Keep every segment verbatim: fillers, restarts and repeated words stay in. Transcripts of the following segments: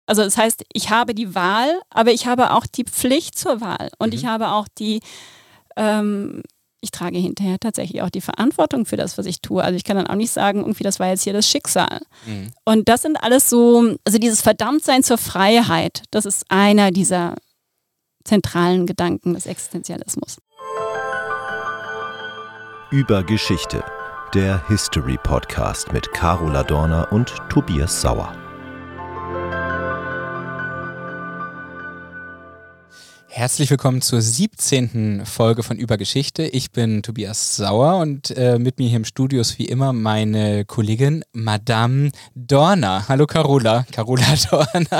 Also das heißt, ich habe die Wahl, aber ich habe auch die Pflicht zur Wahl. Und Mhm. ich habe auch die, ähm, ich trage hinterher tatsächlich auch die Verantwortung für das, was ich tue. Also ich kann dann auch nicht sagen, irgendwie, das war jetzt hier das Schicksal. Mhm. Und das sind alles so, also dieses Verdammtsein zur Freiheit, das ist einer dieser zentralen Gedanken des Existenzialismus. Über Geschichte, der History-Podcast mit Carola Dorner und Tobias Sauer. Herzlich willkommen zur siebzehnten Folge von Über Geschichte. Ich bin Tobias Sauer und äh, mit mir hier im Studio ist wie immer meine Kollegin Madame Dorner. Hallo Carola, Carola Dorner.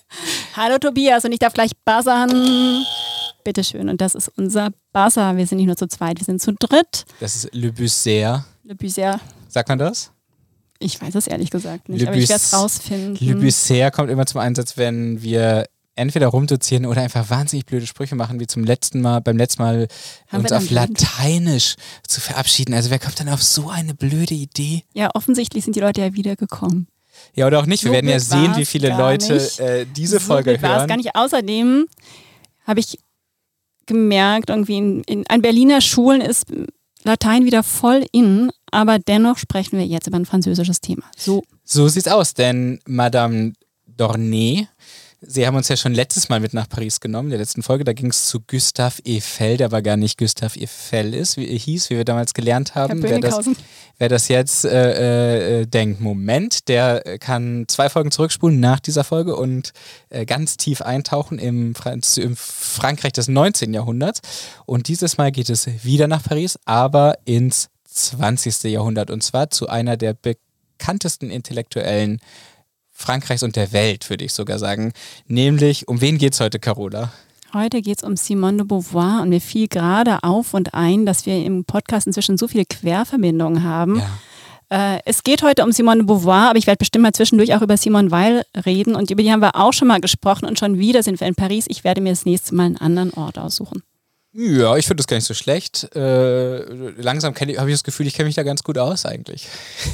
Hallo Tobias, und ich darf gleich buzzern. Bitteschön, und das ist unser Buzzer. Wir sind nicht nur zu zweit, wir sind zu dritt. Das ist Le Buzzer. Le Buzzer. Sagt man das? Ich weiß es ehrlich gesagt nicht, Le aber ich Bus- werde es rausfinden. Le Buzzer kommt immer zum Einsatz, wenn wir entweder rumdozieren oder einfach wahnsinnig blöde Sprüche machen, wie zum letzten Mal, beim letzten Mal Haben uns wir auf dann Lateinisch zu verabschieden. Also wer kommt dann auf so eine blöde Idee? Ja, offensichtlich sind die Leute ja wiedergekommen. Ja, oder auch nicht. Wir So werden ja blöd sehen, war's wie viele gar Leute nicht. äh, diese So Folge blöd war es hören. gar nicht. Außerdem habe ich gemerkt, irgendwie in, in an Berliner Schulen ist Latein wieder voll in, aber dennoch sprechen wir jetzt über ein französisches Thema. So. So sieht's aus, denn Madame Dornay, Sie haben uns ja schon letztes Mal mit nach Paris genommen, in der letzten Folge, da ging es zu Gustave Eiffel, der aber gar nicht Gustave Eiffel ist, wie er hieß, wie wir damals gelernt haben. Herr Wer das, Böninghausen. wer das jetzt äh, äh, denkt, Moment, der kann zwei Folgen zurückspulen nach dieser Folge und äh, ganz tief eintauchen im, Franz- im Frankreich des neunzehnten Jahrhunderts. Und dieses Mal geht es wieder nach Paris, aber ins zwanzigsten Jahrhundert, und zwar zu einer der bekanntesten Intellektuellen Frankreichs und der Welt, würde ich sogar sagen. Nämlich, um wen geht's heute, Carola? Heute geht es um Simone de Beauvoir, und mir fiel gerade auf und ein, dass wir im Podcast inzwischen so viele Querverbindungen haben. Ja. Äh, es geht heute um Simone de Beauvoir, aber ich werde bestimmt mal zwischendurch auch über Simone Weil reden, und über die haben wir auch schon mal gesprochen, und schon wieder sind wir in Paris. Ich werde mir das nächste Mal einen anderen Ort aussuchen. Ja, ich finde das gar nicht so schlecht. Äh, langsam habe ich das Gefühl, ich kenne mich da ganz gut aus eigentlich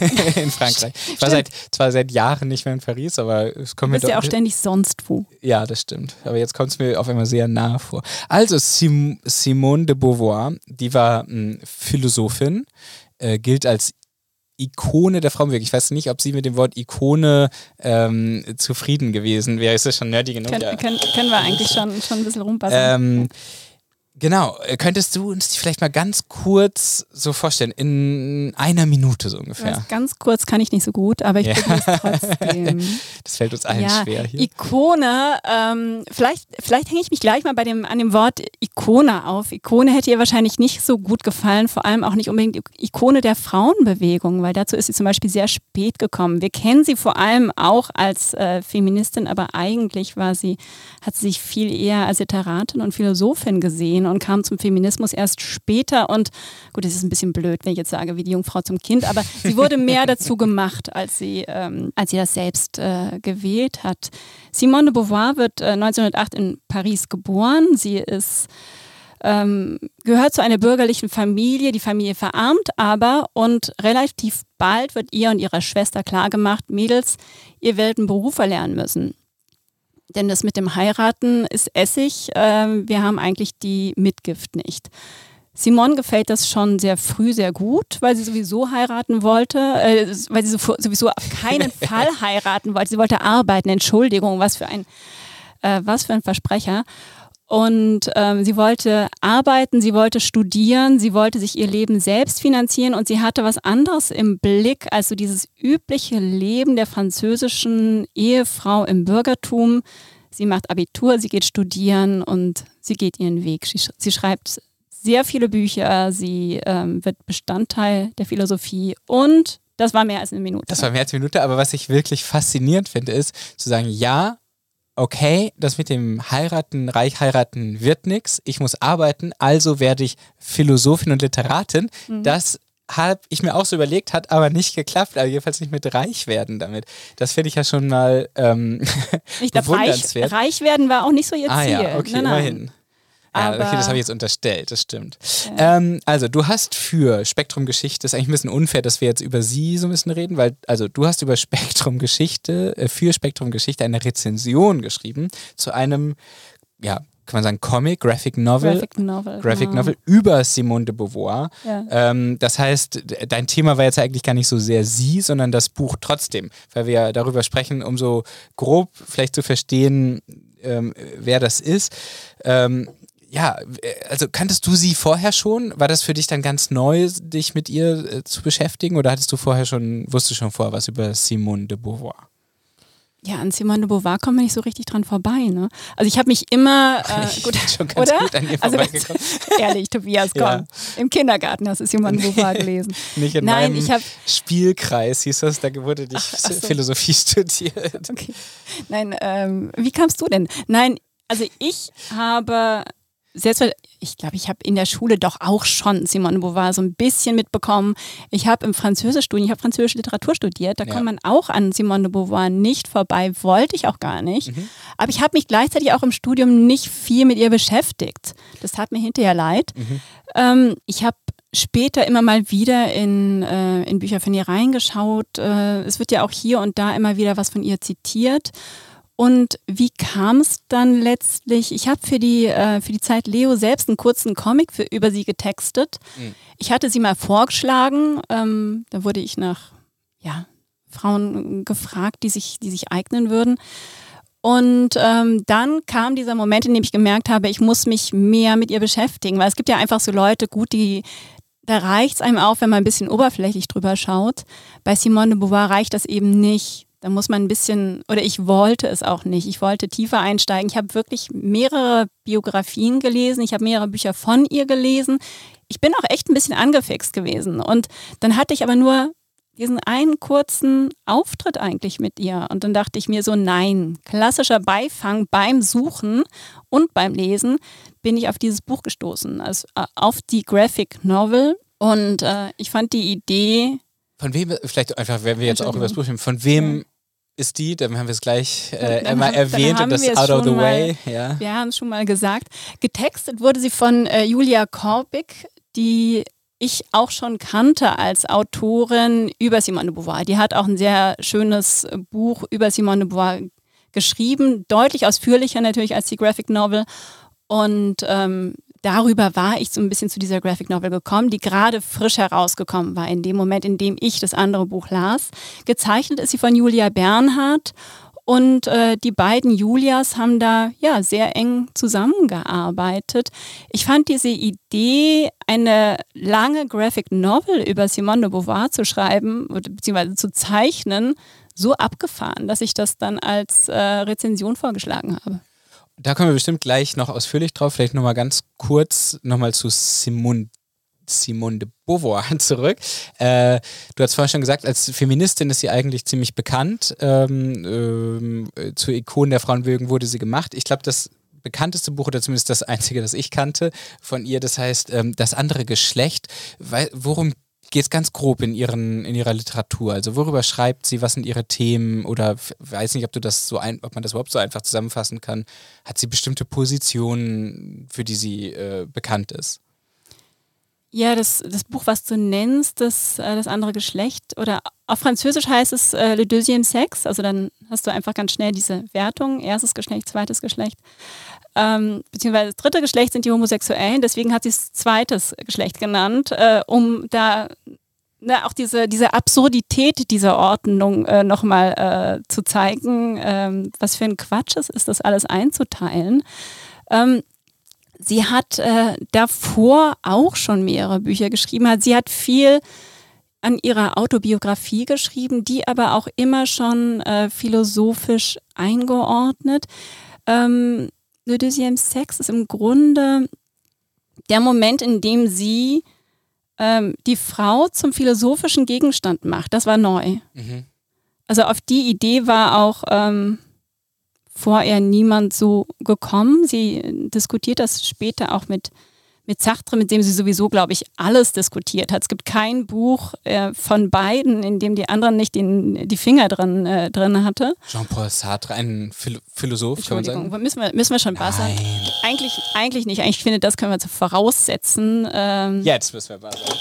in Frankreich. Ich war seit, zwar seit Jahren nicht mehr in Paris, aber es kommt Du mir bist doch... ja auch ständig sonst wo. Ja, das stimmt. Aber jetzt kommt es mir auf einmal sehr nahe vor. Also Sim- Simone de Beauvoir, die war mh, Philosophin, äh, gilt als Ikone der Frauenbewegung. Ich weiß nicht, ob sie mit dem Wort Ikone ähm, zufrieden gewesen wäre. Ist das schon nerdy genug? Können, Ja. können, können wir eigentlich schon, schon ein bisschen rumpassen. Ähm, genau, Äh, könntest du uns die vielleicht mal ganz kurz so vorstellen, in einer Minute so Ich ungefähr? weiß, ganz kurz kann ich nicht so gut, aber ich Ja. probiere es trotzdem. Das fällt uns allen Ja, schwer hier. Ikone, ähm, vielleicht, vielleicht hänge ich mich gleich mal bei dem, an dem Wort Ikone auf. Ikone hätte ihr wahrscheinlich nicht so gut gefallen, vor allem auch nicht unbedingt Ikone der Frauenbewegung, weil dazu ist sie zum Beispiel sehr spät gekommen. Wir kennen sie vor allem auch als äh, Feministin, aber eigentlich war sie, hat sie sich viel eher als Literatin und Philosophin gesehen und kam zum Feminismus erst später. Und gut, es ist ein bisschen blöd, wenn ich jetzt sage, wie die Jungfrau zum Kind, aber sie wurde mehr dazu gemacht, als sie, ähm, als sie das selbst äh, gewählt hat. Simone de Beauvoir wird äh, neunzehnhundertacht in Paris geboren. Sie ist, ähm, gehört zu einer bürgerlichen Familie. Die Familie verarmt aber, und relativ bald wird ihr und ihrer Schwester klargemacht, Mädels, ihr werdet einen Beruf erlernen müssen. Denn das mit dem Heiraten ist Essig. Ähm, wir haben eigentlich die Mitgift nicht. Simone gefällt das schon sehr früh sehr gut, weil sie sowieso heiraten wollte, äh, weil sie so, sowieso auf keinen Fall heiraten wollte. Sie wollte arbeiten, Entschuldigung, was für ein, äh, was für ein Versprecher. Und ähm, sie wollte arbeiten, sie wollte studieren, sie wollte sich ihr Leben selbst finanzieren, und sie hatte was anderes im Blick als so dieses übliche Leben der französischen Ehefrau im Bürgertum. Sie macht Abitur, sie geht studieren und sie geht ihren Weg. Sie, sch- sie schreibt sehr viele Bücher, sie ähm, wird Bestandteil der Philosophie, und das war mehr als eine Minute. Das war mehr als eine Minute, aber was ich wirklich faszinierend finde, ist zu sagen, ja, okay, das mit dem Heiraten, reich heiraten wird nichts, ich muss arbeiten, also werde ich Philosophin und Literatin. Mhm. Das habe ich mir auch so überlegt, hat aber nicht geklappt, also jedenfalls nicht mit reich werden damit. Das finde ich ja schon mal ähm, Ich glaube, reich, bewundernswert. reich werden war auch nicht so ihr Ah Ziel. ja, okay, nein, nein. immerhin. Ja, Aber, okay, das habe ich jetzt unterstellt, das stimmt. Ja. Ähm, also du hast für Spektrum Geschichte, ist eigentlich ein bisschen unfair, dass wir jetzt über sie so ein bisschen reden, weil also du hast über Spektrum Geschichte, äh, für Spektrum Geschichte eine Rezension geschrieben zu einem, ja, kann man sagen, Comic, Graphic Novel, Graphic Novel, Graphic genau. Novel über Simone de Beauvoir. Ja. Ähm, das heißt, dein Thema war jetzt eigentlich gar nicht so sehr sie, sondern das Buch trotzdem, weil wir ja darüber sprechen, um so grob vielleicht zu verstehen, ähm, wer das ist. Ähm, ja, also kanntest du sie vorher schon? War das für dich dann ganz neu, dich mit ihr äh, zu beschäftigen, oder hattest du vorher schon, wusstest du schon vorher was über Simone de Beauvoir? Ja, an Simone de Beauvoir kommt man nicht so richtig dran vorbei, ne? Also ich habe mich immer, äh, gut, schon ganz oder? gut an ihr Also vorbeigekommen. Ehrlich, Tobias, komm. Ja. Im Kindergarten hast du Simone de Beauvoir gelesen. Nicht in Nein, meinem ich hab, Spielkreis hieß das, da wurde dich Ach, ach so. Philosophie studiert. Okay. Nein, ähm, wie kamst du denn? Nein, also ich habe selbst, ich glaube, ich habe in der Schule doch auch schon Simone de Beauvoir so ein bisschen mitbekommen. Ich habe im Französischstudium, ich habe französische Literatur studiert, da Ja. kommt man auch an Simone de Beauvoir nicht vorbei, wollte ich auch gar nicht. Mhm. Aber ich habe mich gleichzeitig auch im Studium nicht viel mit ihr beschäftigt. Das tat mir hinterher leid. Mhm. Ähm, ich habe später immer mal wieder in, äh, in Bücher von ihr reingeschaut. Äh, es wird ja auch hier und da immer wieder was von ihr zitiert. Und wie kam es dann letztlich? Ich habe für die, äh, für die Zeit Leo selbst einen kurzen Comic für, über sie getextet. Mhm. Ich hatte sie mal vorgeschlagen. Ähm, da wurde ich nach ja, Frauen gefragt, die sich, die sich eignen würden. Und ähm, dann kam dieser Moment, in dem ich gemerkt habe, ich muss mich mehr mit ihr beschäftigen. Weil es gibt ja einfach so Leute, gut, die da reicht es einem auch, wenn man ein bisschen oberflächlich drüber schaut. Bei Simone de Beauvoir reicht das eben nicht. Da muss man ein bisschen, oder ich wollte es auch nicht. Ich wollte tiefer einsteigen. Ich habe wirklich mehrere Biografien gelesen. Ich habe mehrere Bücher von ihr gelesen. Ich bin auch echt ein bisschen angefixt gewesen. Und dann hatte ich aber nur diesen einen kurzen Auftritt eigentlich mit ihr. Und dann dachte ich mir so, nein, klassischer Beifang beim Suchen und beim Lesen bin ich auf dieses Buch gestoßen, also auf die Graphic Novel. Und äh, ich fand die Idee... Von wem, vielleicht einfach, wenn wir jetzt auch über das Buch sprechen, von wem ja. ist die? Dann haben wir es gleich äh, dann, immer dann erwähnt und das out of the way. Mal, ja. Wir haben es schon mal gesagt. Getextet wurde sie von äh, Julia Korbig, die ich auch schon kannte als Autorin über Simone de Beauvoir. Die hat auch ein sehr schönes Buch über Simone de Beauvoir geschrieben, deutlich ausführlicher natürlich als die Graphic Novel. Und ähm, darüber war ich so ein bisschen zu dieser Graphic Novel gekommen, die gerade frisch herausgekommen war, in dem Moment, in dem ich das andere Buch las. Gezeichnet ist sie von Julia Bernhardt und äh, die beiden Julias haben da ja sehr eng zusammengearbeitet. Ich fand diese Idee, eine lange Graphic Novel über Simone de Beauvoir zu schreiben bzw. zu zeichnen, so abgefahren, dass ich das dann als äh, Rezension vorgeschlagen habe. Da kommen wir bestimmt gleich noch ausführlich drauf. Vielleicht nochmal ganz kurz nochmal zu Simone, Simone de Beauvoir zurück. Äh, du hast vorhin schon gesagt, als Feministin ist sie eigentlich ziemlich bekannt. Ähm, ähm, zur Ikone der Frauenbewegung wurde sie gemacht. Ich glaube, das bekannteste Buch, oder zumindest das einzige, das ich kannte von ihr, das heißt ähm, Das andere Geschlecht. Weil, worum geht es ganz grob in, ihren, in ihrer Literatur? Also worüber schreibt sie, was sind ihre Themen, oder weiß nicht, ob du das so ein, ob man das überhaupt so einfach zusammenfassen kann. Hat sie bestimmte Positionen, für die sie äh, bekannt ist? Ja, das, das Buch, was du nennst, das, äh, das andere Geschlecht, oder auf Französisch heißt es äh, Le Deuxième Sexe, also dann hast du einfach ganz schnell diese Wertung, erstes Geschlecht, zweites Geschlecht. Ähm, beziehungsweise das dritte Geschlecht sind die Homosexuellen, deswegen hat sie es zweites Geschlecht genannt, äh, um da ne, auch diese, diese Absurdität dieser Ordnung äh, nochmal äh, zu zeigen, ähm, was für ein Quatsch es ist, das alles einzuteilen. Ähm, sie hat äh, davor auch schon mehrere Bücher geschrieben, hat, sie hat viel an ihrer Autobiografie geschrieben, die aber auch immer schon äh, philosophisch eingeordnet. Ähm, Le Deuxième Sexe ist im Grunde der Moment, in dem sie ähm, die Frau zum philosophischen Gegenstand macht. Das war neu. Mhm. Also auf die Idee war auch ähm, vorher niemand so gekommen. Sie diskutiert das später auch mit, mit Sartre, mit dem sie sowieso, glaube ich, alles diskutiert hat. Es gibt kein Buch äh, von beiden, in dem die anderen nicht den, die Finger drin, äh, drin hatte. Jean-Paul Sartre, ein Phil- Philosoph, kann man sagen? Entschuldigung, müssen wir, müssen wir schon buzzern? Eigentlich, eigentlich nicht. Eigentlich finde, das können wir voraussetzen. Ähm, Jetzt müssen wir buzzern.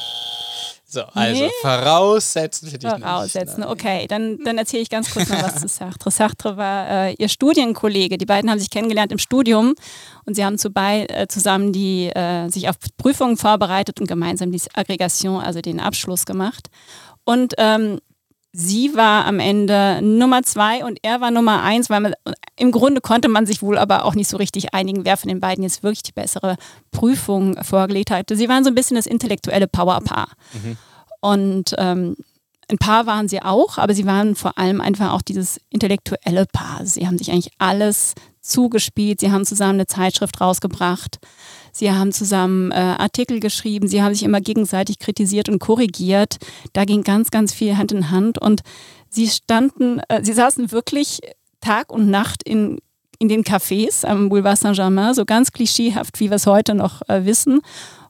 So, also Nee. voraussetzen für dich Voraussetzen, nicht. okay. Dann, dann erzähle ich ganz kurz noch was zu Sartre. Sartre war äh, ihr Studienkollege. Die beiden haben sich kennengelernt im Studium und sie haben zu bei, äh, zusammen die, äh, sich auf Prüfungen vorbereitet und gemeinsam die Agrégation, also den Abschluss gemacht. Und ähm, sie war am Ende Nummer zwei und er war Nummer eins, weil man, im Grunde konnte man sich wohl aber auch nicht so richtig einigen, wer von den beiden jetzt wirklich die bessere Prüfung vorgelegt hatte. Sie waren so ein bisschen das intellektuelle Powerpaar. Mhm. Und ähm, ein Paar waren sie auch, aber sie waren vor allem einfach auch dieses intellektuelle Paar. Sie haben sich eigentlich alles zugespielt, sie haben zusammen eine Zeitschrift rausgebracht, sie haben zusammen äh, Artikel geschrieben, sie haben sich immer gegenseitig kritisiert und korrigiert. Da ging ganz, ganz viel Hand in Hand und sie standen, äh, sie saßen wirklich Tag und Nacht in, in den Cafés am Boulevard Saint-Germain, so ganz klischeehaft, wie wir es heute noch äh, wissen.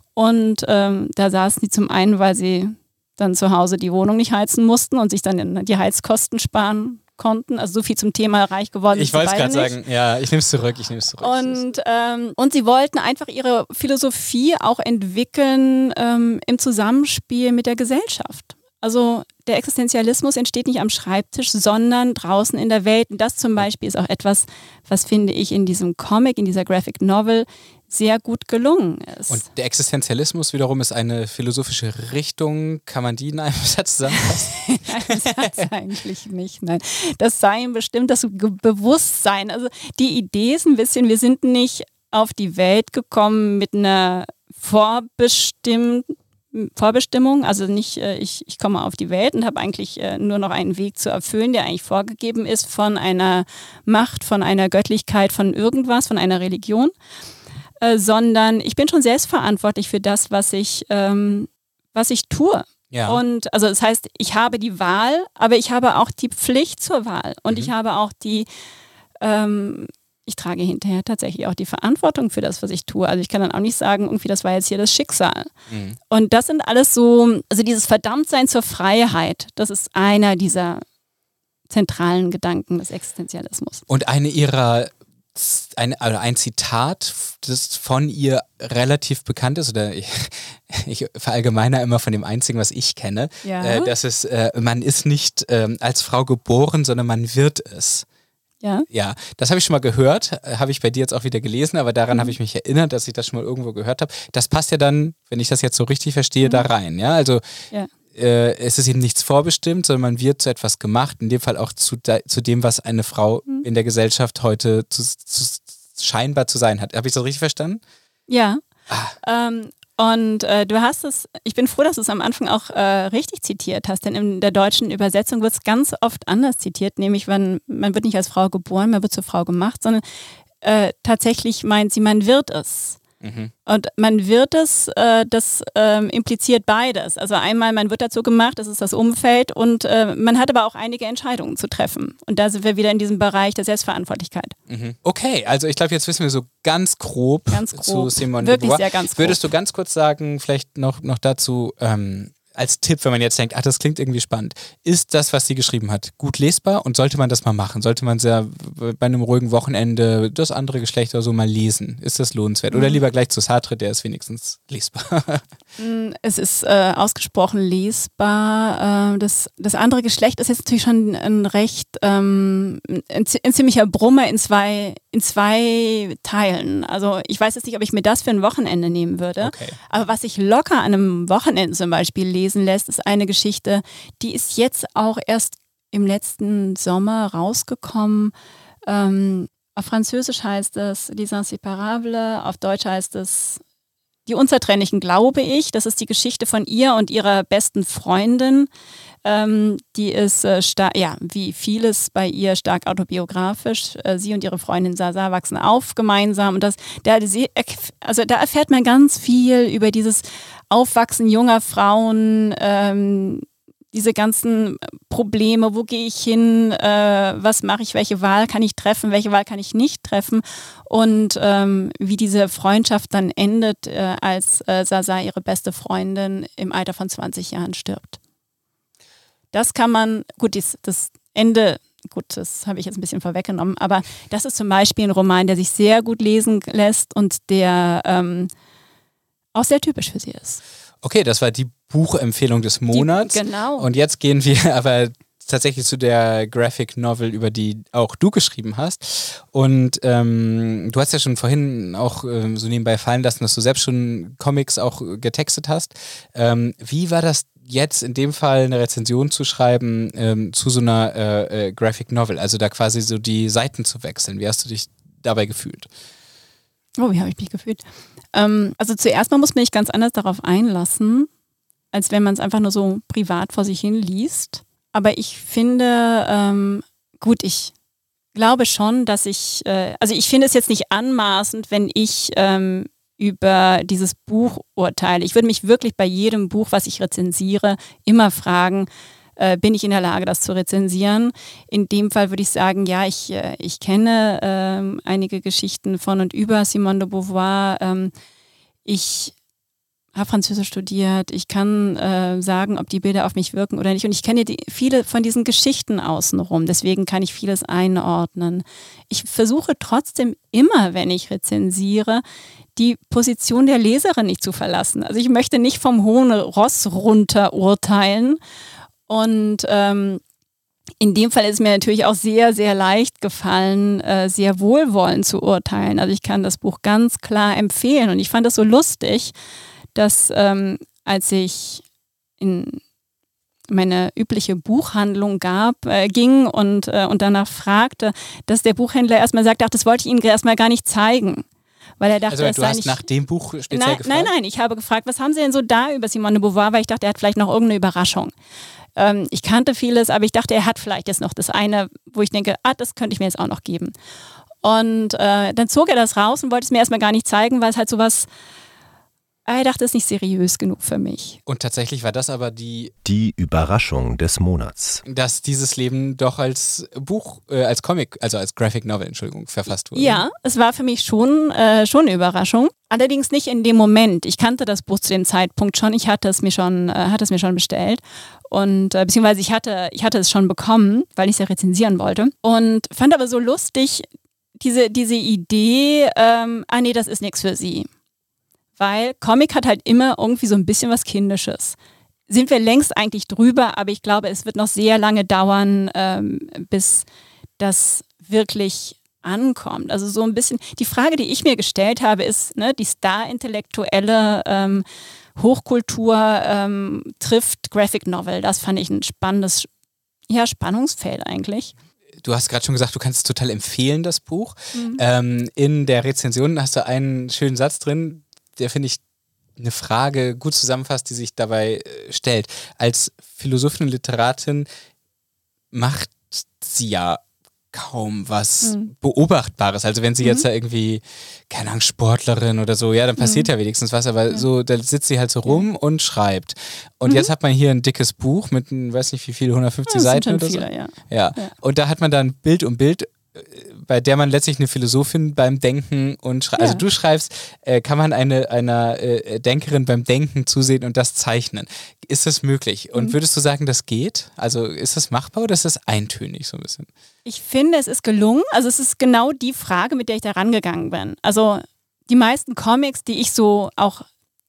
Und ähm, da saßen die zum einen, weil sie dann zu Hause die Wohnung nicht heizen mussten und sich dann die Heizkosten sparen konnten. Also so viel zum Thema reich geworden. Ich wollte es gerade sagen, ja, ich nehme es zurück, ich nehme es zurück. Und, ähm, und sie wollten einfach ihre Philosophie auch entwickeln ähm, im Zusammenspiel mit der Gesellschaft. Also der Existenzialismus entsteht nicht am Schreibtisch, sondern draußen in der Welt. Und das zum Beispiel ist auch etwas, was finde ich in diesem Comic, in dieser Graphic Novel sehr gut gelungen ist. Und der Existenzialismus wiederum ist eine philosophische Richtung. Kann man die in einem Satz zusammenfassen? Nein, das eigentlich nicht. Nein. Das Sein bestimmt, das Bewusstsein. Also die Idee ist ein bisschen, wir sind nicht auf die Welt gekommen mit einer vorbestimmten Vorbestimmung, also nicht, äh, ich, ich komme auf die Welt und habe eigentlich äh, nur noch einen Weg zu erfüllen, der eigentlich vorgegeben ist von einer Macht, von einer Göttlichkeit, von irgendwas, von einer Religion, äh, sondern ich bin schon selbstverantwortlich für das, was ich, ähm, was ich tue. Ja. Und also das heißt, ich habe die Wahl, aber ich habe auch die Pflicht zur Wahl und mhm. ich habe auch die ähm, ich trage hinterher tatsächlich auch die Verantwortung für das, was ich tue. Also ich kann dann auch nicht sagen, irgendwie, das war jetzt hier das Schicksal. Mhm. Und das sind alles so, also dieses Verdammtsein zur Freiheit, das ist einer dieser zentralen Gedanken des Existenzialismus. Und eine ihrer, ein, also ein Zitat, das von ihr relativ bekannt ist, oder ich, ich verallgemeiner immer von dem einzigen, was ich kenne, ja. äh, das ist, äh, man ist nicht ähm, als Frau geboren, sondern man wird es. Ja. Ja, das habe ich schon mal gehört, habe ich bei dir jetzt auch wieder gelesen, aber daran mhm. habe ich mich erinnert, dass ich das schon mal irgendwo gehört habe. Das passt ja dann, wenn ich das jetzt so richtig verstehe, mhm. da rein. Ja, also ja. Äh, es ist eben nichts vorbestimmt, sondern man wird zu etwas gemacht, in dem Fall auch zu, de- zu dem, was eine Frau mhm. in der Gesellschaft heute zu, zu, scheinbar zu sein hat. Habe ich das richtig verstanden? Ja. Ah. Ähm, Und äh, du hast es, ich bin froh, dass du es am Anfang auch äh, richtig zitiert hast, denn in der deutschen Übersetzung wird es ganz oft anders zitiert, nämlich wenn, man wird nicht als Frau geboren, man wird zur Frau gemacht, sondern äh, tatsächlich meint sie, man wird es. Mhm. Und man wird es, äh, das ähm, impliziert beides. Also einmal, man wird dazu gemacht, das ist das Umfeld und äh, man hat aber auch einige Entscheidungen zu treffen. Und da sind wir wieder in diesem Bereich der Selbstverantwortlichkeit. Mhm. Okay, also ich glaube, jetzt wissen wir so ganz grob, ganz grob. zu Simone Wirklich de Beauvoir. sehr ganz grob. Würdest du ganz kurz sagen, vielleicht noch, noch dazu, ähm, als Tipp, wenn man jetzt denkt, ach, das klingt irgendwie spannend, ist das, was sie geschrieben hat, gut lesbar und sollte man das mal machen? Sollte man sehr bei einem ruhigen Wochenende das andere Geschlecht oder so mal lesen? Ist das lohnenswert? Oder lieber gleich zu Sartre, der ist wenigstens lesbar. Es ist äh, ausgesprochen lesbar. Äh, das, das andere Geschlecht ist jetzt natürlich schon ein recht, ähm, ein, ein ziemlicher Brummer in zwei, in zwei Teilen. Also ich weiß jetzt nicht, ob ich mir das für ein Wochenende nehmen würde. Okay. Aber was ich locker an einem Wochenende zum Beispiel lesen lässt, ist eine Geschichte, die ist jetzt auch erst im letzten Sommer rausgekommen. Ähm, auf Französisch heißt es Les Inséparables, auf Deutsch heißt es Die Unzertrennlichen, glaube ich. Das ist die Geschichte von ihr und ihrer besten Freundin. Ähm, die ist, äh, star- ja, wie vieles bei ihr, stark autobiografisch. Äh, sie und ihre Freundin Sasa wachsen auf gemeinsam. Und das, da, also da erfährt man ganz viel über dieses Aufwachsen junger Frauen, ähm, diese ganzen Probleme, wo gehe ich hin, äh, was mache ich, welche Wahl kann ich treffen, welche Wahl kann ich nicht treffen und ähm, wie diese Freundschaft dann endet, äh, als äh, Zaza, ihre beste Freundin, im Alter von zwanzig Jahren stirbt. Das kann man, gut, dies, das Ende, gut, das habe ich jetzt ein bisschen vorweggenommen, aber das ist zum Beispiel ein Roman, der sich sehr gut lesen lässt und der ähm, auch sehr typisch für sie ist. Okay, das war die Buchempfehlung des Monats. Die, genau. Und jetzt gehen wir aber tatsächlich zu der Graphic Novel, über die auch du geschrieben hast. Und ähm, du hast ja schon vorhin auch ähm, so nebenbei fallen lassen, dass du selbst schon Comics auch getextet hast. Ähm, wie war das jetzt in dem Fall, eine Rezension zu schreiben ähm, zu so einer äh, äh, Graphic Novel? Also da quasi so die Seiten zu wechseln. Wie hast du dich dabei gefühlt? Oh, wie habe ich mich gefühlt? Ähm, also zuerst mal muss man sich ganz anders darauf einlassen, als wenn man es einfach nur so privat vor sich hin liest. Aber ich finde, ähm, gut, ich glaube schon, dass ich, äh, also ich finde es jetzt nicht anmaßend, wenn ich ähm, über dieses Buch urteile. Ich würde mich wirklich bei jedem Buch, was ich rezensiere, immer fragen, äh, bin ich in der Lage, das zu rezensieren? In dem Fall würde ich sagen, ja, ich, äh, ich kenne äh, einige Geschichten von und über Simone de Beauvoir. Ähm, ich habe Französisch studiert, ich kann äh, sagen, ob die Bilder auf mich wirken oder nicht. Und ich kenne die, viele von diesen Geschichten außenrum, deswegen kann ich vieles einordnen. Ich versuche trotzdem immer, wenn ich rezensiere, die Position der Leserin nicht zu verlassen. Also ich möchte nicht vom hohen Ross runter urteilen. Und ähm, in dem Fall ist es mir natürlich auch sehr, sehr leicht gefallen, äh, sehr wohlwollend zu urteilen. Also ich kann das Buch ganz klar empfehlen. Und ich fand das so lustig, dass ähm, als ich in meine übliche Buchhandlung gab, äh, ging und, äh, und danach fragte, dass der Buchhändler erstmal sagte, ach, das wollte ich Ihnen erstmal gar nicht zeigen. Weil er dachte, also es du sei hast nicht nach dem Buch speziell nein, gefragt? Nein, nein, ich habe gefragt, was haben Sie denn so da über Simone de Beauvoir, weil ich dachte, er hat vielleicht noch irgendeine Überraschung. Ähm, ich kannte vieles, aber ich dachte, er hat vielleicht jetzt noch das eine, wo ich denke, ah, das könnte ich mir jetzt auch noch geben. Und äh, dann zog er das raus und wollte es mir erstmal gar nicht zeigen, weil es halt sowas, er dachte, es ist nicht seriös genug für mich. Und tatsächlich war das aber die... Die Überraschung des Monats. Dass dieses Leben doch als Buch, äh, als Comic, also als Graphic Novel, Entschuldigung, verfasst wurde. Ja, es war für mich schon, äh, schon eine Überraschung. Allerdings nicht in dem Moment. Ich kannte das Buch zu dem Zeitpunkt schon. Ich hatte es mir schon, äh, hatte es mir schon bestellt. Und äh, beziehungsweise ich hatte, ich hatte es schon bekommen, weil ich es ja rezensieren wollte. Und fand aber so lustig, diese, diese Idee, ähm, ah nee, das ist nichts für sie. Weil Comic hat halt immer irgendwie so ein bisschen was Kindisches. Sind wir längst eigentlich drüber, aber ich glaube, es wird noch sehr lange dauern, ähm, bis das wirklich ankommt. Also so ein bisschen, die Frage, die ich mir gestellt habe, ist, ne, die Star-intellektuelle ähm, Hochkultur ähm, trifft Graphic Novel. Das fand ich ein spannendes, ja, Spannungsfeld eigentlich. Du hast gerade schon gesagt, du kannst es total empfehlen, das Buch. Mhm. Ähm, in der Rezension hast du einen schönen Satz drin, der, finde ich, eine Frage gut zusammenfasst, die sich dabei äh, stellt. Als Philosophin und Literatin macht sie ja kaum was mhm. Beobachtbares. Also wenn sie mhm. jetzt da irgendwie, keine Ahnung, Sportlerin oder so, ja, dann passiert mhm. ja wenigstens was, aber ja. so, da sitzt sie halt so rum ja. und schreibt. Und mhm. jetzt hat man hier ein dickes Buch mit, weiß nicht wie viele, hundertfünfzig ja, Seiten oder viele, so. Ja. Ja. ja. Und da hat man dann Bild um Bild, bei der man letztlich eine Philosophin beim Denken und schreibt. Ja. Also du schreibst, äh, kann man eine, einer äh, Denkerin beim Denken zusehen und das zeichnen. Ist das möglich? Und mhm. würdest du sagen, das geht? Also ist das machbar oder ist das eintönig so ein bisschen? Ich finde, es ist gelungen. Also es ist genau die Frage, mit der ich da rangegangen bin. Also die meisten Comics, die ich so auch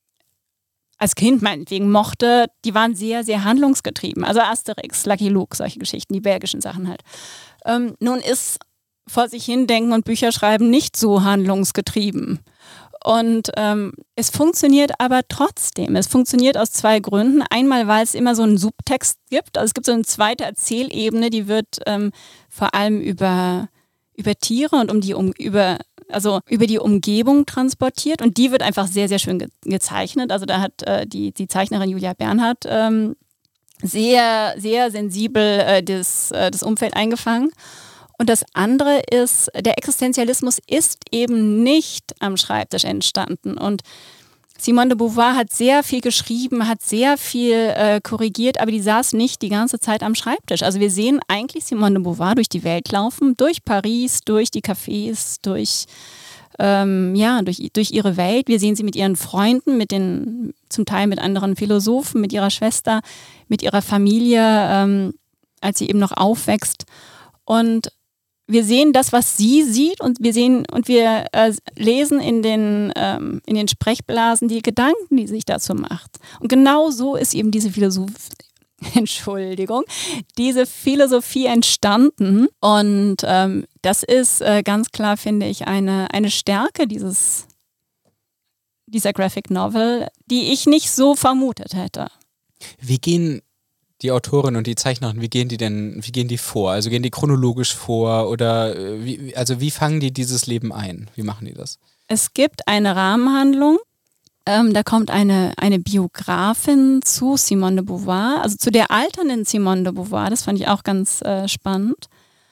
als Kind meinetwegen mochte, die waren sehr, sehr handlungsgetrieben. Also Asterix, Lucky Luke, solche Geschichten, die belgischen Sachen halt. Ähm, nun ist vor sich hin denken und Bücher schreiben nicht so handlungsgetrieben. Und ähm, es funktioniert aber trotzdem. Es funktioniert aus zwei Gründen. Einmal, weil es immer so einen Subtext gibt. Also es gibt so eine zweite Erzählebene, die wird ähm, vor allem über, über Tiere und um die, um, über, also über die Umgebung transportiert. Und die wird einfach sehr, sehr schön ge- gezeichnet. Also da hat äh, die, die Zeichnerin Julia Bernhardt ähm, sehr, sehr sensibel äh, das, äh, das Umfeld eingefangen. Und das andere ist, der Existenzialismus ist eben nicht am Schreibtisch entstanden. Und Simone de Beauvoir hat sehr viel geschrieben, hat sehr viel äh, korrigiert, aber die saß nicht die ganze Zeit am Schreibtisch. Also wir sehen eigentlich Simone de Beauvoir durch die Welt laufen, durch Paris, durch die Cafés, durch, ähm, ja, durch, durch ihre Welt. Wir sehen sie mit ihren Freunden, mit den, zum Teil mit anderen Philosophen, mit ihrer Schwester, mit ihrer Familie, ähm, als sie eben noch aufwächst. Und wir sehen das, was sie sieht, und wir sehen und wir äh, lesen in den, ähm, in den Sprechblasen die Gedanken, die sie sich dazu macht. Und genau so ist eben diese Philosophie, Entschuldigung, diese Philosophie entstanden. Und ähm, das ist äh, ganz klar, finde ich, eine, eine Stärke dieses, dieser Graphic Novel, die ich nicht so vermutet hätte. Wie gehen die Autorin und die Zeichnerin, wie gehen die denn, wie gehen die vor? Also gehen die chronologisch vor oder äh, wie, also wie fangen die dieses Leben ein? Wie machen die das? Es gibt eine Rahmenhandlung, ähm, da kommt eine, eine Biografin zu Simone de Beauvoir, also zu der alternden Simone de Beauvoir, das fand ich auch ganz äh, spannend,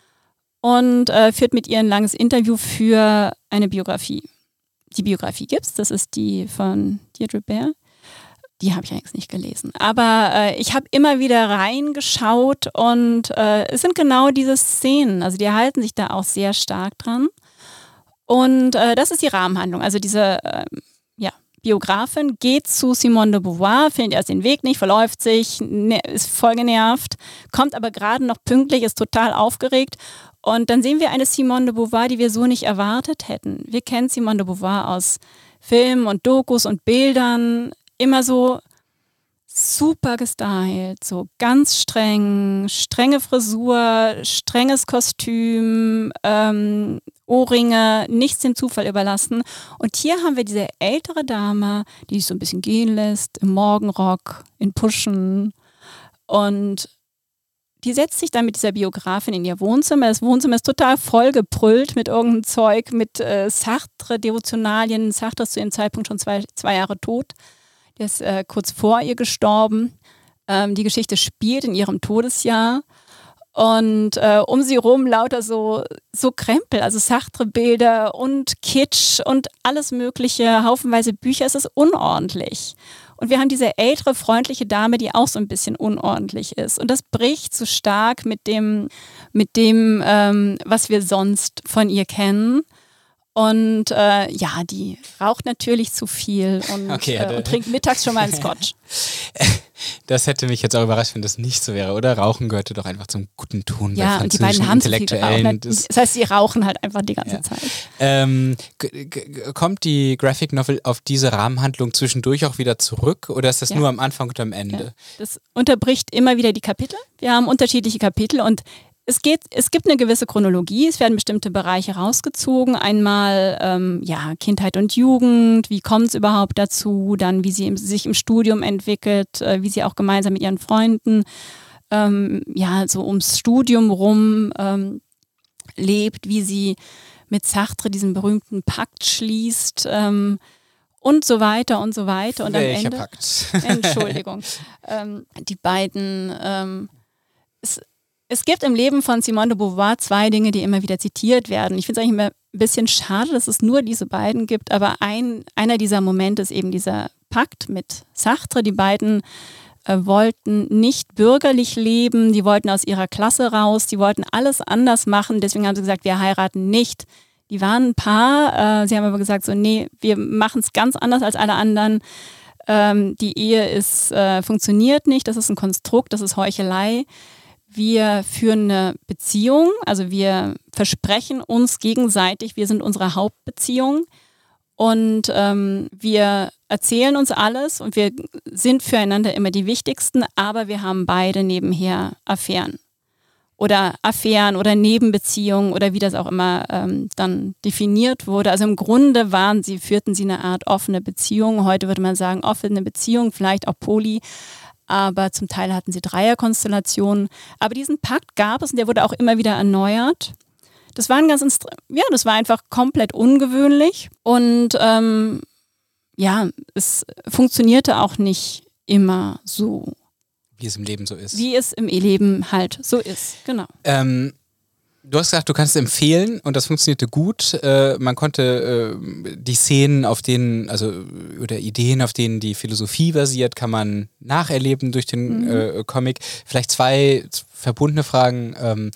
und äh, führt mit ihr ein langes Interview für eine Biografie. Die Biografie gibt's, das ist die von Deirdre Baer. Die habe ich eigentlich nicht gelesen. Aber äh, ich habe immer wieder reingeschaut und äh, es sind genau diese Szenen. Also die halten sich da auch sehr stark dran. Und äh, das ist die Rahmenhandlung. Also diese äh, ja, Biografin geht zu Simone de Beauvoir, findet erst den Weg nicht, verläuft sich, ne, ist voll genervt, kommt aber gerade noch pünktlich, ist total aufgeregt. Und dann sehen wir eine Simone de Beauvoir, die wir so nicht erwartet hätten. Wir kennen Simone de Beauvoir aus Filmen und Dokus und Bildern, immer so super gestylt, so ganz streng, strenge Frisur, strenges Kostüm, ähm, Ohrringe, nichts dem Zufall überlassen. Und hier haben wir diese ältere Dame, die sich so ein bisschen gehen lässt, im Morgenrock, in Puschen, und die setzt sich dann mit dieser Biografin in ihr Wohnzimmer. Das Wohnzimmer ist total vollgeprüllt mit irgendeinem Zeug, mit äh, Sartre-Devotionalien. Sartre ist zu dem Zeitpunkt schon zwei, zwei Jahre tot. Der ist äh, kurz vor ihr gestorben. Ähm, die Geschichte spielt in ihrem Todesjahr. Und äh, um sie rum lauter so, so Krempel, also Sartre-Bilder und Kitsch und alles mögliche, haufenweise Bücher. Es ist unordentlich. Und wir haben diese ältere, freundliche Dame, die auch so ein bisschen unordentlich ist. Und das bricht so stark mit dem, mit dem ähm, was wir sonst von ihr kennen. Und äh, ja, die raucht natürlich zu viel und, okay, äh, und trinkt mittags schon mal einen Scotch. Das hätte mich jetzt auch überrascht, wenn das nicht so wäre, oder? Rauchen gehörte doch einfach zum guten Ton ja, bei und die beiden haben zu viel geraucht. Das, das heißt, sie rauchen halt einfach die ganze ja. Zeit. Ähm, g- g- kommt die Graphic Novel auf diese Rahmenhandlung zwischendurch auch wieder zurück, oder ist das ja. nur am Anfang und am Ende? Ja. Das unterbricht immer wieder die Kapitel. Wir haben unterschiedliche Kapitel und Es, geht, es gibt eine gewisse Chronologie, es werden bestimmte Bereiche rausgezogen. Einmal ähm, ja, Kindheit und Jugend, wie kommt es überhaupt dazu, dann wie sie im, sich im Studium entwickelt, äh, wie sie auch gemeinsam mit ihren Freunden ähm, ja, so ums Studium rum ähm, lebt, wie sie mit Sartre diesen berühmten Pakt schließt ähm, und so weiter und so weiter. Und Welcher am Ende, Pakt? Entschuldigung, ähm, die beiden, ähm, es, Es gibt im Leben von Simone de Beauvoir zwei Dinge, die immer wieder zitiert werden. Ich finde es eigentlich immer ein bisschen schade, dass es nur diese beiden gibt, aber ein, einer dieser Momente ist eben dieser Pakt mit Sartre. Die beiden äh, wollten nicht bürgerlich leben, die wollten aus ihrer Klasse raus, die wollten alles anders machen, deswegen haben sie gesagt, wir heiraten nicht. Die waren ein Paar, äh, sie haben aber gesagt, so nee, wir machen es ganz anders als alle anderen. Ähm, die Ehe ist, äh, funktioniert nicht, das ist ein Konstrukt, das ist Heuchelei. Wir führen eine Beziehung, also wir versprechen uns gegenseitig, wir sind unsere Hauptbeziehung und ähm, wir erzählen uns alles und wir sind füreinander immer die Wichtigsten, aber wir haben beide nebenher Affären oder Affären oder Nebenbeziehungen oder wie das auch immer ähm, dann definiert wurde. Also im Grunde waren sie, führten sie eine Art offene Beziehung. Heute würde man sagen offene Beziehung, vielleicht auch Poly. Aber zum Teil hatten sie Dreierkonstellationen. Aber diesen Pakt gab es und der wurde auch immer wieder erneuert. Das war ein ganz, ja, das war einfach komplett ungewöhnlich und ähm, ja, es funktionierte auch nicht immer so. Wie es im Leben so ist. Wie es im Leben halt so ist, genau. Ähm, Du hast gesagt, du kannst es empfehlen und das funktionierte gut. Äh, man konnte äh, die Szenen, auf denen, also oder Ideen, auf denen die Philosophie basiert, kann man nacherleben durch den mhm. äh, Comic. Vielleicht zwei verbundene Fragen. Ähm,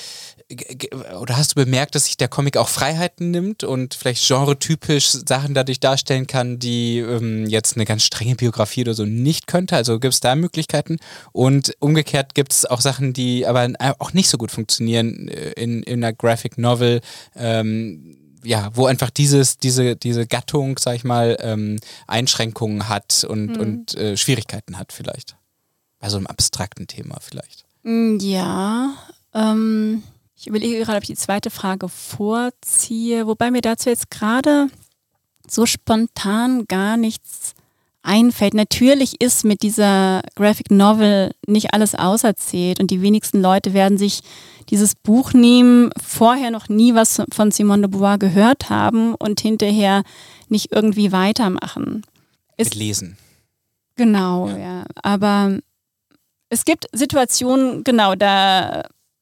oder hast du bemerkt, dass sich der Comic auch Freiheiten nimmt und vielleicht genretypisch Sachen dadurch darstellen kann, die ähm, jetzt eine ganz strenge Biografie oder so nicht könnte? Also gibt es da Möglichkeiten? Und umgekehrt gibt es auch Sachen, die aber auch nicht so gut funktionieren in, in einer Graphic Novel, ähm, ja, wo einfach dieses, diese, diese Gattung, sag ich mal, ähm, Einschränkungen hat und, mhm. und äh, Schwierigkeiten hat vielleicht. Bei so einem abstrakten Thema vielleicht. Ja, ähm... ich überlege gerade, ob ich die zweite Frage vorziehe, wobei mir dazu jetzt gerade so spontan gar nichts einfällt. Natürlich ist mit dieser Graphic Novel nicht alles auserzählt und die wenigsten Leute werden sich dieses Buch nehmen, vorher noch nie was von Simone de Beauvoir gehört haben und hinterher nicht irgendwie weitermachen. Mit es, Lesen. Genau, ja. ja. Aber es gibt Situationen, genau, da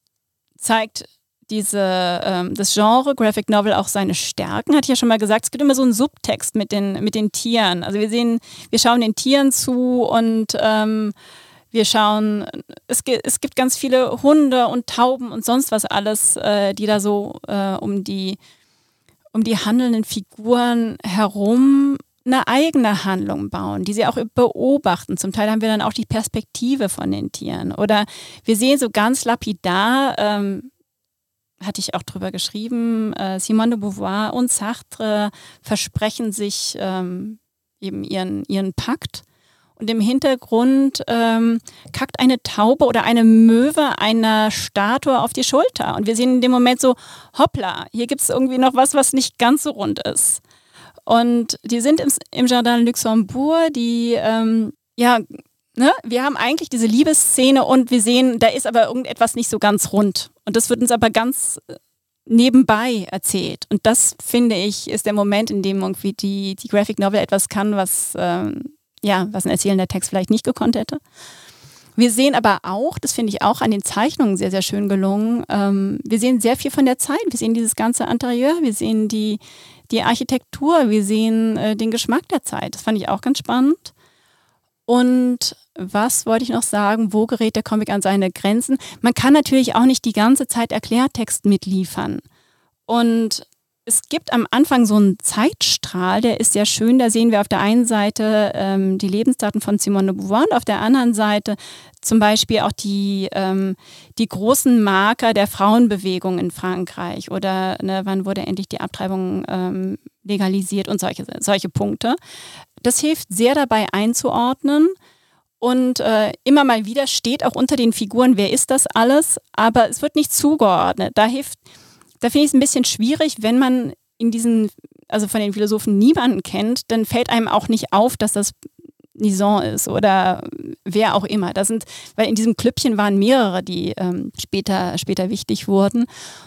zeigt diese, ähm, das Genre Graphic Novel auch seine Stärken, hatte ich ja schon mal gesagt. Es gibt immer so einen Subtext mit den, mit den Tieren. Also wir sehen, wir schauen den Tieren zu und ähm, wir schauen, es, es gibt ganz viele Hunde und Tauben und sonst was alles, äh, die da so äh, um die, um die handelnden Figuren herum eine eigene Handlung bauen, die sie auch beobachten. Zum Teil haben wir dann auch die Perspektive von den Tieren. Oder wir sehen so ganz lapidar, ähm, hatte ich auch drüber geschrieben, äh, Simone de Beauvoir und Sartre versprechen sich ähm, eben ihren, ihren Pakt. Und im Hintergrund ähm, kackt eine Taube oder eine Möwe einer Statue auf die Schulter. Und wir sehen in dem Moment so, hoppla, hier gibt es irgendwie noch was, was nicht ganz so rund ist. Und die sind im, im Jardin Luxembourg, die, ähm, ja, ne, wir haben eigentlich diese Liebesszene und wir sehen, da ist aber irgendetwas nicht so ganz rund. Und das wird uns aber ganz nebenbei erzählt. Und das, finde ich, ist der Moment, in dem irgendwie die, die Graphic Novel etwas kann, was, ähm, ja, was ein erzählender Text vielleicht nicht gekonnt hätte. Wir sehen aber auch, das finde ich auch an den Zeichnungen sehr, sehr schön gelungen, ähm, wir sehen sehr viel von der Zeit. Wir sehen dieses ganze Interieur, wir sehen die, die Architektur, wir sehen äh, den Geschmack der Zeit. Das fand ich auch ganz spannend. Und was wollte ich noch sagen? Wo gerät der Comic an seine Grenzen? Man kann natürlich auch nicht die ganze Zeit Erklärtext mitliefern. Und es gibt am Anfang so einen Zeitstrahl, der ist sehr schön. Da sehen wir auf der einen Seite ähm, die Lebensdaten von Simone de Beauvoir und auf der anderen Seite zum Beispiel auch die, ähm, die großen Marker der Frauenbewegung in Frankreich oder ne, wann wurde endlich die Abtreibung ähm, legalisiert und solche, solche Punkte. Das hilft sehr dabei einzuordnen und äh, immer mal wieder steht auch unter den Figuren, wer ist das alles, aber es wird nicht zugeordnet. Da hilft Da finde ich es ein bisschen schwierig, wenn man in diesen, also von den Philosophen niemanden kennt, dann fällt einem auch nicht auf, dass das Nizan ist oder wer auch immer. Das sind, weil in diesem Klüppchen waren mehrere, die ähm, später, später wichtig wurden.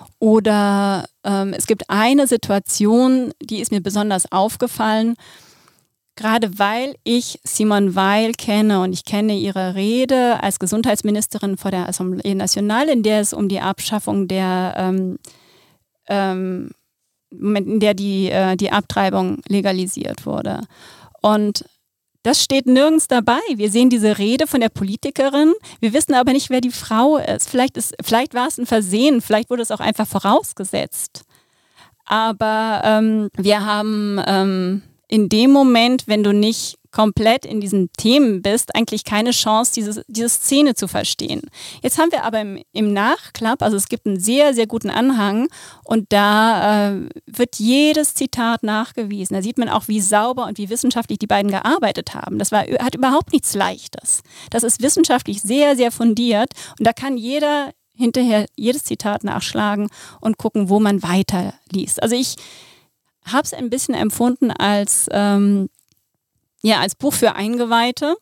Oder ähm, es gibt eine Situation, die ist mir besonders aufgefallen, gerade weil ich Simone Weil kenne und ich kenne ihre Rede als Gesundheitsministerin vor der Assemblée Nationale, in der es um die Abschaffung der ähm, Ähm, in der die, äh, die Abtreibung legalisiert wurde. Und das steht nirgends dabei. Wir sehen diese Rede von der Politikerin, wir wissen aber nicht, wer die Frau ist. Vielleicht, ist, vielleicht war es ein Versehen, vielleicht wurde es auch einfach vorausgesetzt. Aber ähm, wir haben ähm, in dem Moment, wenn du nicht komplett in diesen Themen bist, eigentlich keine Chance, diese, diese Szene zu verstehen. Jetzt haben wir aber im, im Nachklapp, also es gibt einen sehr, sehr guten Anhang und da äh, wird jedes Zitat nachgewiesen. Da sieht man auch, wie sauber und wie wissenschaftlich die beiden gearbeitet haben. Das war, hat überhaupt nichts Leichtes. Das ist wissenschaftlich sehr, sehr fundiert und da kann jeder hinterher jedes Zitat nachschlagen und gucken, wo man weiterliest. Also ich habe es ein bisschen empfunden als ähm, ja, als Buch für Eingeweihte,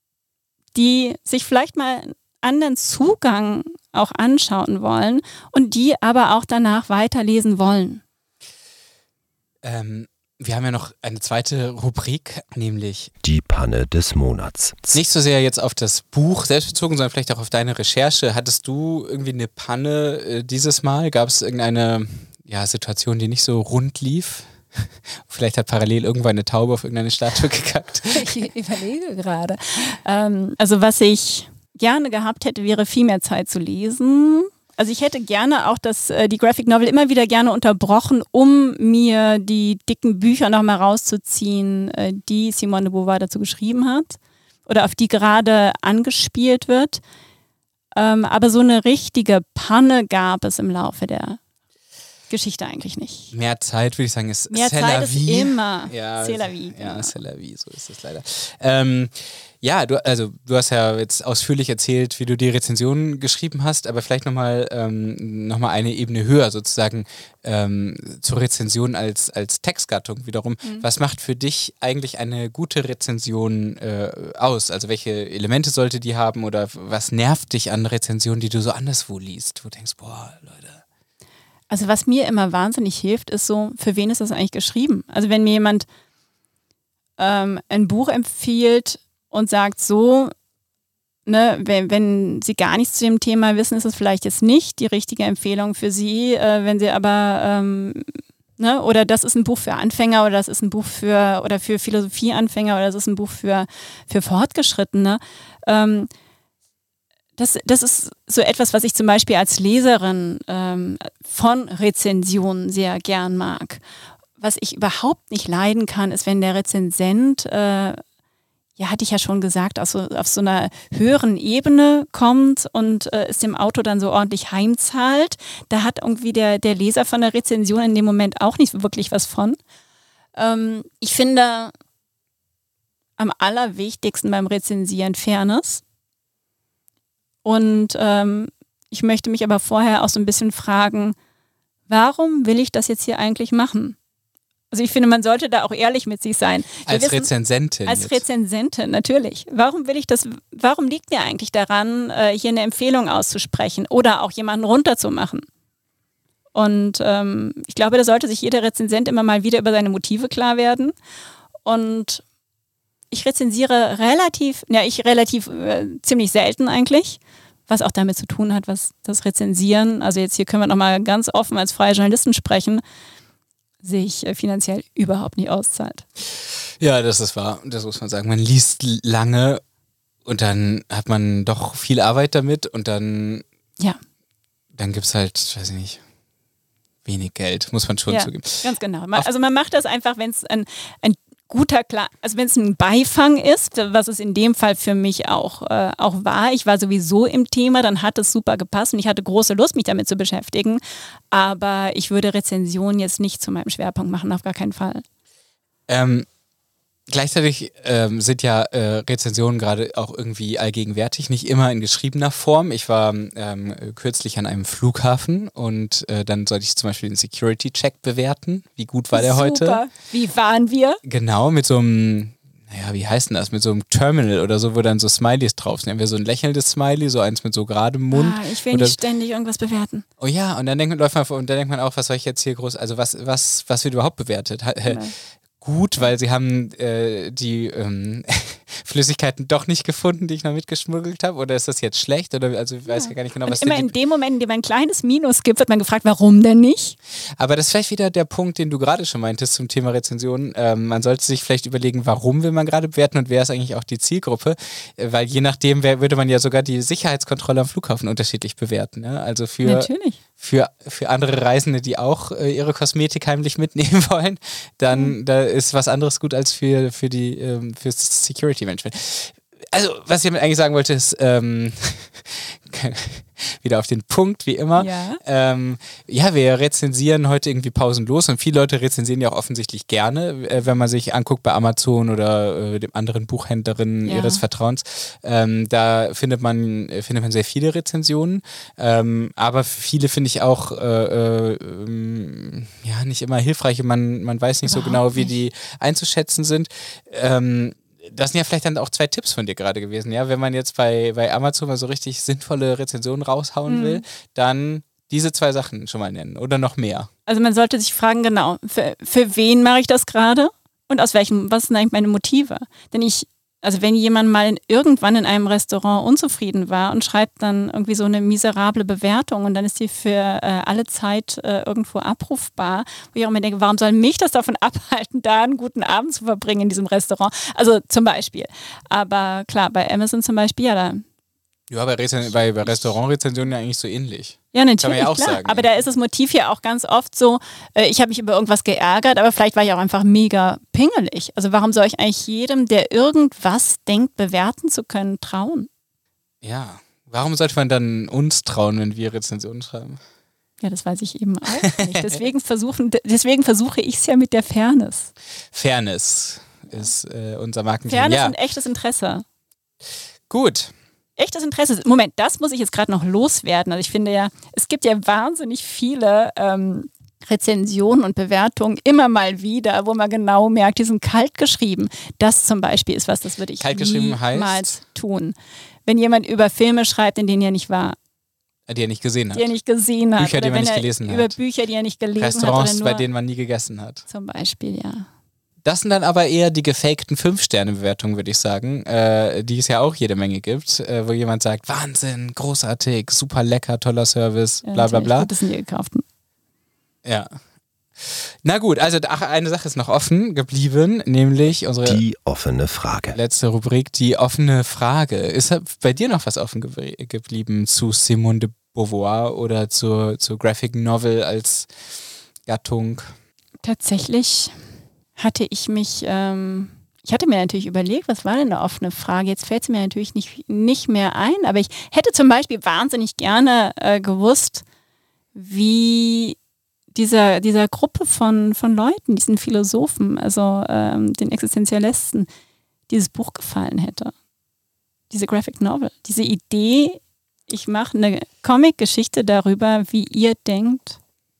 die sich vielleicht mal einen anderen Zugang auch anschauen wollen und die aber auch danach weiterlesen wollen. Ähm, wir haben ja noch eine zweite Rubrik, nämlich die Panne des Monats. Nicht so sehr jetzt auf das Buch selbst bezogen, sondern vielleicht auch auf deine Recherche. Hattest du irgendwie eine Panne äh, dieses Mal? Gab es irgendeine ja, Situation, die nicht so rund lief? Vielleicht hat parallel irgendwann eine Taube auf irgendeine Statue gekackt. Ich überlege gerade. Ähm, also was ich gerne gehabt hätte, wäre viel mehr Zeit zu lesen. Also ich hätte gerne auch das, äh, die Graphic Novel immer wieder gerne unterbrochen, um mir die dicken Bücher nochmal rauszuziehen, äh, die Simone de Beauvoir dazu geschrieben hat oder auf die gerade angespielt wird. Ähm, aber so eine richtige Panne gab es im Laufe der Geschichte eigentlich nicht. Mehr Zeit, würde ich sagen, ist Mehr c'est la Zeit ist vie. immer Ja, c'est la vie. Ja, Genau. c'est la vie, so ist es leider. Ähm, ja, du, also du hast ja jetzt ausführlich erzählt, wie du die Rezensionen geschrieben hast, aber vielleicht nochmal ähm, noch mal eine Ebene höher sozusagen ähm, zur Rezension als, als Textgattung wiederum. Mhm. Was macht für dich eigentlich eine gute Rezension äh, aus? Also welche Elemente sollte die haben oder was nervt dich an Rezensionen, die du so anderswo liest, wo du denkst, boah, Leute. Also was mir immer wahnsinnig hilft, ist so, für wen ist das eigentlich geschrieben? Also wenn mir jemand ähm, ein Buch empfiehlt und sagt so, ne, wenn, wenn Sie gar nichts zu dem Thema wissen, ist es vielleicht jetzt nicht die richtige Empfehlung für Sie, äh, wenn Sie aber, ähm, ne, oder das ist ein Buch für Anfänger oder das ist ein Buch für, oder für Philosophieanfänger oder das ist ein Buch für, für Fortgeschrittene. Ähm, Das, das ist so etwas, was ich zum Beispiel als Leserin ähm, von Rezensionen sehr gern mag. Was ich überhaupt nicht leiden kann, ist, wenn der Rezensent, äh, ja, hatte ich ja schon gesagt, auf so, auf so einer höheren Ebene kommt und äh, es dem Autor dann so ordentlich heimzahlt. Da hat irgendwie der, der Leser von der Rezension in dem Moment auch nicht wirklich was von. Ähm, ich finde am allerwichtigsten beim Rezensieren Fairness. Und ähm, ich möchte mich aber vorher auch so ein bisschen fragen, warum will ich das jetzt hier eigentlich machen? Also ich finde, man sollte da auch ehrlich mit sich sein. Wir als wissen, Rezensentin. Als jetzt. Rezensentin, natürlich. Warum will ich das, warum liegt mir eigentlich daran, äh, hier eine Empfehlung auszusprechen oder auch jemanden runterzumachen? Und ähm, ich glaube, da sollte sich jeder Rezensent immer mal wieder über seine Motive klar werden. Und ich rezensiere relativ, ja, ich relativ äh, ziemlich selten eigentlich, was auch damit zu tun hat, was das Rezensieren, also jetzt hier können wir nochmal ganz offen als freie Journalisten sprechen, sich äh, finanziell überhaupt nicht auszahlt. Ja, das ist wahr, das muss man sagen. Man liest lange und dann hat man doch viel Arbeit damit und dann, ja. dann gibt es halt, weiß ich nicht, wenig Geld, muss man schon ja, zugeben. Ganz genau. Man, also man macht das einfach, wenn es ein, ein guter, klar, also wenn es ein Beifang ist, was es in dem Fall für mich auch, äh, auch war, ich war sowieso im Thema, dann hat es super gepasst und ich hatte große Lust, mich damit zu beschäftigen, aber ich würde Rezensionen jetzt nicht zu meinem Schwerpunkt machen, auf gar keinen Fall. Ähm, gleichzeitig ähm, sind ja äh, Rezensionen gerade auch irgendwie allgegenwärtig, nicht immer in geschriebener Form. Ich war ähm, kürzlich an einem Flughafen und äh, dann sollte ich zum Beispiel den Security-Check bewerten. Wie gut war der Super. heute? Wie waren wir? Genau, mit so einem, naja, wie heißt denn das? Mit so einem Terminal oder so, wo dann so Smileys drauf sind. Haben wir so ein lächelndes Smiley, so eins mit so geradem Mund. Ah, ich will oder, nicht ständig irgendwas bewerten. oh ja, und dann denkt man, läuft man, und dann denkt man auch, was soll ich jetzt hier groß, also was, was, was wird überhaupt bewertet? Äh, gut, weil sie haben äh, die ähm, Flüssigkeiten doch nicht gefunden, die ich noch mitgeschmuggelt habe? Oder ist das jetzt schlecht? Oder also ich weiß ja gar nicht genau, was und immer die, in dem Moment, in dem ein kleines Minus gibt, wird man gefragt, warum denn nicht? Aber das ist vielleicht wieder der Punkt, den du gerade schon meintest zum Thema Rezensionen. Ähm, man sollte sich vielleicht überlegen, warum will man gerade bewerten und wer ist eigentlich auch die Zielgruppe? Äh, weil je nachdem wer, würde man ja sogar die Sicherheitskontrolle am Flughafen unterschiedlich bewerten. Ne? Also für, Natürlich. für, für andere Reisende, die auch äh, ihre Kosmetik heimlich mitnehmen wollen, dann mhm. da ist was anderes gut als für, für die ähm, fürs Security-Management. Also, was ich damit eigentlich sagen wollte, ist ähm, wieder auf den Punkt, wie immer. Ja. Ähm, ja, wir rezensieren heute irgendwie pausenlos und viele Leute rezensieren ja auch offensichtlich gerne, äh, wenn man sich anguckt bei Amazon oder äh, dem anderen Buchhändlerinnen ja. ihres Vertrauens. Ähm, da findet man, findet man sehr viele Rezensionen, ähm, aber viele finde ich auch äh, äh, ja, nicht immer hilfreich und man, man weiß nicht Überhaupt so genau, wie nicht. die einzuschätzen sind. Ähm, Das sind ja vielleicht dann auch zwei Tipps von dir gerade gewesen, ja. Wenn man jetzt bei, bei Amazon mal so richtig sinnvolle Rezensionen raushauen mhm. will, dann Diese zwei Sachen schon mal nennen oder noch mehr. Also man sollte sich fragen, genau, für, für wen mache ich das gerade und aus welchem, was sind eigentlich meine Motive? Denn ich, also wenn jemand mal in, irgendwann in einem Restaurant unzufrieden war und schreibt dann irgendwie so eine miserable Bewertung und dann ist die für äh, alle Zeit äh, irgendwo abrufbar, wo ich auch immer denke, warum soll mich das davon abhalten, da einen guten Abend zu verbringen in diesem Restaurant? Also zum Beispiel. Aber klar, bei Amazon zum Beispiel, ja, da Ja, bei, Rezen- bei, bei Restaurantrezensionen ja eigentlich so ähnlich. Ja, natürlich, Kann man ja auch klar. sagen, aber ja. da ist das Motiv ja auch ganz oft so, äh, ich habe mich über irgendwas geärgert, aber vielleicht war ich auch einfach mega pingelig. Also warum soll ich eigentlich jedem, der irgendwas denkt, bewerten zu können, trauen? Ja, warum sollte man dann uns trauen, wenn wir Rezensionen schreiben? Ja, das weiß ich eben auch nicht. Deswegen, versuchen, deswegen versuche ich es ja mit der Fairness. Fairness ist äh, unser Marketing. Fairness Ja. und echtes Interesse. Gut. Echtes Interesse. Moment, das muss ich jetzt gerade noch loswerden. Also ich finde ja, es gibt ja wahnsinnig viele ähm, Rezensionen und Bewertungen immer mal wieder, wo man genau merkt, die sind kalt geschrieben. Das zum Beispiel ist was, das würde ich Kalt geschrieben niemals heißt? tun. Wenn jemand über Filme schreibt, in denen er nicht war, Die er nicht gesehen hat. die er nicht gesehen hat. Bücher, die oder man wenn nicht er gelesen über hat. Bücher, die er nicht gelesen Restaurants, hat. Oder nur, bei denen man nie gegessen hat. zum Beispiel, ja. Das sind dann aber eher die gefakten fünf-Sterne-Bewertungen, würde ich sagen, äh, die es ja auch jede Menge gibt, äh, wo jemand sagt, Wahnsinn, großartig, super lecker, toller Service, ja bla bla bla. Gut, das sind die gekauften. Ja. Na gut, also ach, eine Sache ist noch offen geblieben, nämlich unsere Die offene Frage. letzte Rubrik, die offene Frage. Ist bei dir noch was offen ge- geblieben zu Simone de Beauvoir oder zur, zur Graphic Novel als Gattung? Tatsächlich hatte ich mich, ähm, ich hatte mir natürlich überlegt, was war denn eine offene Frage? Jetzt fällt es mir natürlich nicht, nicht mehr ein, aber ich hätte zum Beispiel wahnsinnig gerne äh, gewusst, wie dieser, dieser Gruppe von, von Leuten, diesen Philosophen, also ähm, den Existenzialisten, dieses Buch gefallen hätte. Diese Graphic Novel, diese Idee, ich mache eine Comic-Geschichte darüber, wie ihr denkt.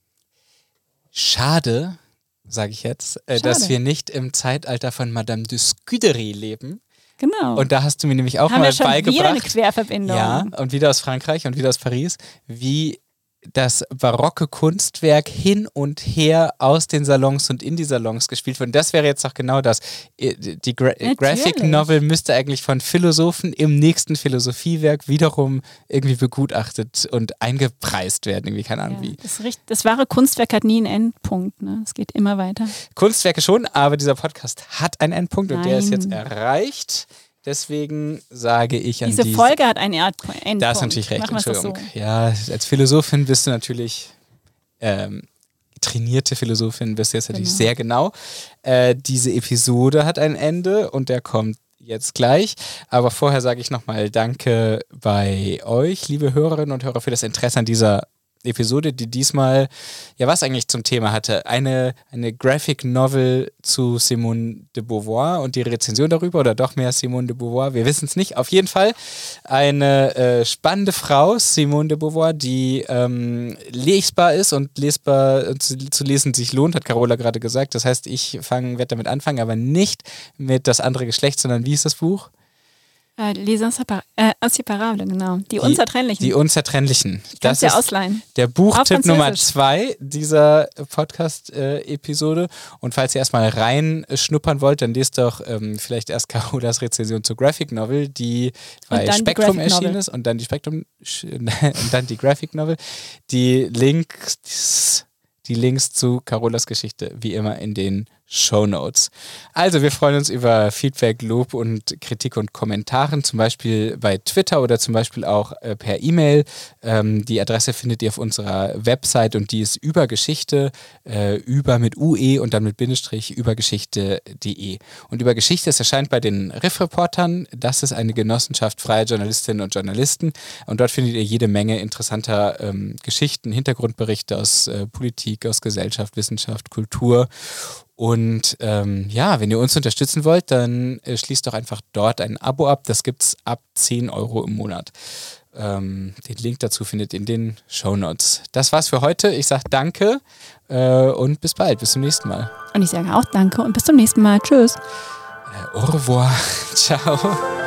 Schade, sage ich jetzt, äh, dass Schade. wir nicht im Zeitalter von Madame de Scudéry leben. Genau. Und da hast du mir nämlich auch haben mal wir schon beigebracht. wieder eine Querverbindung. Ja, und wieder aus Frankreich und wieder aus Paris, wie das barocke Kunstwerk hin und her aus den Salons und in die Salons gespielt wird. Und das wäre jetzt doch genau das. Die Gra Natürlich. Graphic Novel müsste eigentlich von Philosophen im nächsten Philosophiewerk wiederum irgendwie begutachtet und eingepreist werden. Irgendwie, keine Ahnung Ja, wie. das, richt- das wahre Kunstwerk hat nie einen Endpunkt. Ne? Es geht immer weiter. Kunstwerke schon, aber dieser Podcast hat einen Endpunkt und der ist Nein. jetzt erreicht. Deswegen sage ich an Diese diese Folge hat einen Erd- Endpunkt. Da hast du natürlich recht, Machen wir es doch Entschuldigung. so. Ja, als Philosophin bist du natürlich ähm, trainierte Philosophin, bist du jetzt natürlich Genau. sehr genau. Äh, diese Episode hat ein Ende und der kommt jetzt gleich. Aber vorher sage ich nochmal Danke bei euch, liebe Hörerinnen und Hörer, für das Interesse an dieser Episode, die diesmal, ja was eigentlich zum Thema hatte, eine, eine Graphic Novel zu Simone de Beauvoir und die Rezension darüber oder doch mehr Simone de Beauvoir, wir wissen es nicht. Auf jeden Fall eine äh, spannende Frau, Simone de Beauvoir, die ähm, lesbar ist und lesbar äh, zu, zu lesen sich lohnt, hat Carola gerade gesagt. Das heißt, ich werde damit anfangen, aber nicht mit das andere Geschlecht, sondern wie ist das Buch? Äh, Les Insepar- äh, Inseparables, genau. Die, Unzertrennlichen. Die Unzertrennlichen. Kannst Das du ja ist ausleihen. der Auf Buchtipp Nummer Französisch. zwei dieser Podcast-Episode. Und falls ihr erstmal reinschnuppern wollt, dann lest doch ähm, vielleicht erst Carolas Rezension zur Graphic Novel, die bei dann die Spektrum Graphic erschienen Novel. ist und dann die Spektrum und dann die Graphic Novel. Die Links, die Links zu Carolas Geschichte, wie immer in den Shownotes. Also wir freuen uns über Feedback, Lob und Kritik und Kommentaren, zum Beispiel bei Twitter oder zum Beispiel auch äh, per E-Mail. Ähm, die Adresse findet ihr auf unserer Website und die ist übergeschichte, äh, über mit U E und dann mit Bindestrich übergeschichte punkt de. Und Übergeschichte, es erscheint bei den Riff-Reportern. Das ist eine Genossenschaft freier Journalistinnen und Journalisten und dort findet ihr jede Menge interessanter ähm, Geschichten, Hintergrundberichte aus äh, Politik, aus Gesellschaft, Wissenschaft, Kultur. Und ähm, ja, wenn ihr uns unterstützen wollt, dann äh, schließt doch einfach dort ein Abo ab. Das gibt's ab zehn Euro im Monat. Ähm, den Link dazu findet ihr in den Shownotes. Das war's für heute. Ich sage danke äh, und bis bald. Bis zum nächsten Mal. Und ich sage auch danke und bis zum nächsten Mal. Tschüss. Äh, au revoir. Ciao.